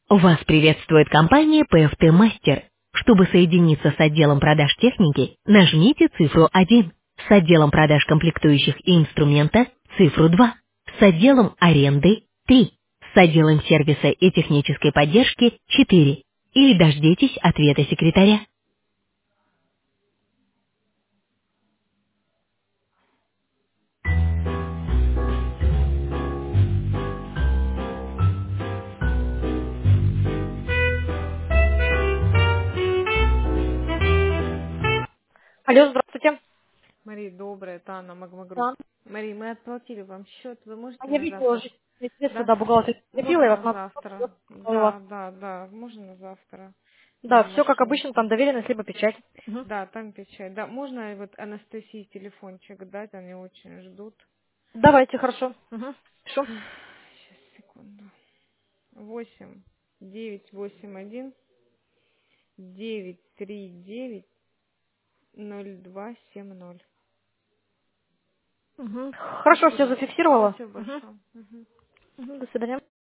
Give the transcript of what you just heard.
Вас приветствует компания PFT Master. Чтобы соединиться с отделом продаж техники, нажмите цифру 1. С отделом продаж комплектующих и инструмента– цифру 2. С отделом аренды– 3. С отделом сервиса и технической поддержки– 4. Или дождитесь ответа секретаря. Алло, здравствуйте. Мария, доброе, это Анна Магмагрупп. Да. Мария, мы отплатили вам счет, вы А можете я на видела завтра? уже, если Да? да, бухгалтер закрепила, Можно я вас на на завтра? у вас. Да, да, да, можно на завтра Да, на все как машину. обычно, там доверенность либо печать. Мгм. Да, там печать. Да, можно и вот Анастасии телефончик дать, они очень ждут. Давайте, хорошо. Угу. Пишу. Сейчас, секунду. 8 9 8 1 9 3 9 0270. Угу. Хорошо, все Спасибо. зафиксировала. Спасибо Угу. большое. Мгм. Угу. До свидания.